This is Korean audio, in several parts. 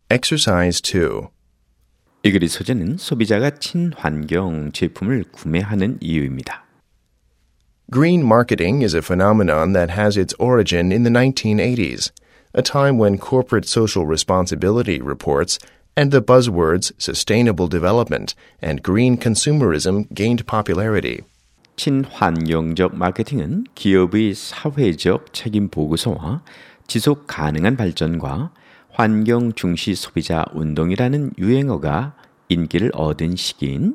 Exercise 2. 이 글의 소재는 소비자가 친환경 제품을 구매하는 이유입니다. Green marketing is a phenomenon that has its origin in the 1980s, a time when corporate social responsibility reports and the buzzwords sustainable development and green consumerism gained popularity. 친환경적 마케팅은 기업의 사회적 책임 보고서와 지속 가능한 발전과 환경 중시 소비자 운동이라는 유행어가 인기를 얻은 시기인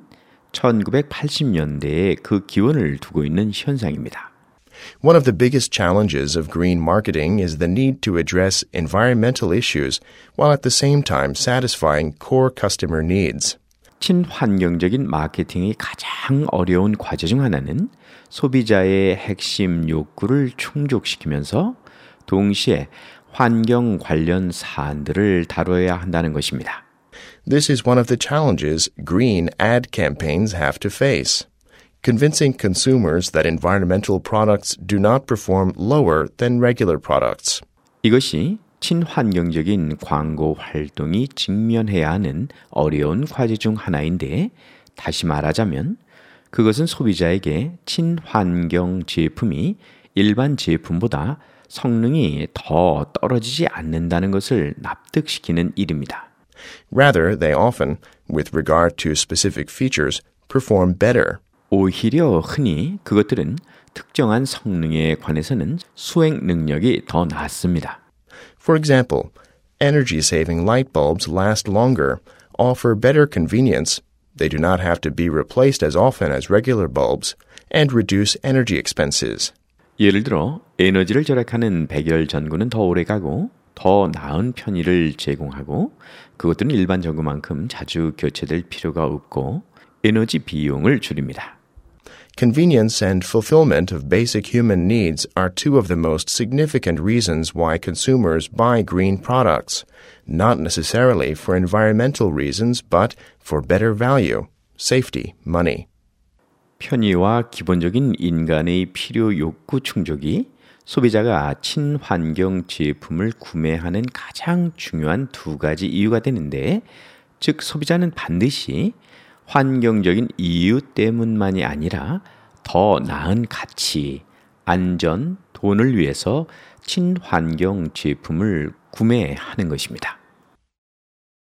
1980년대에 그 기원을 두고 있는 현상입니다. One of the biggest challenges of green marketing is the need to address environmental issues while at the same time satisfying core customer needs. 친환경적인 마케팅이 가장 어려운 과제 중 하나는 소비자의 핵심 욕구를 충족시키면서 동시에 환경 관련 사안들을 다뤄야 한다는 것입니다. This is one of the challenges green ad campaigns have to face. Convincing consumers that environmental products do not perform lower than regular products. 이것이 친환경적인 광고 활동이 직면해야 하는 어려운 과제 중 하나인데 다시 말하자면 그것은 소비자에게 친환경 제품이 일반 제품보다 성능이 더 떨어지지 않는다는 것을 납득시키는 일입니다. Rather, they often, with regard to specific features, perform better. 오히려 흔히 그것들은 특정한 성능에 관해서는 수행 능력이 더 낮습니다. For example, energy-saving light bulbs last longer, offer better convenience, they do not have to be replaced as often as regular bulbs, and reduce energy expenses. 예를 들어 에너지를 절약하는 백열 전구는 더 오래가고 더 나은 편의를 제공하고 그것들은 일반 전구만큼 자주 교체될 필요가 없고 에너지 비용을 줄입니다. Convenience and fulfillment of basic human needs are two of the most significant reasons why consumers buy green products, not necessarily for environmental reasons, but for better value, safety, money. 편의와 기본적인 인간의 필요 욕구 충족이 소비자가 친환경 제품을 구매하는 가장 중요한 두 가지 이유가 되는데, 즉 소비자는 반드시 환경적인 이유 때문만이 아니라 더 나은 가치, 안전, 돈을 위해서 친환경 제품을 구매하는 것입니다.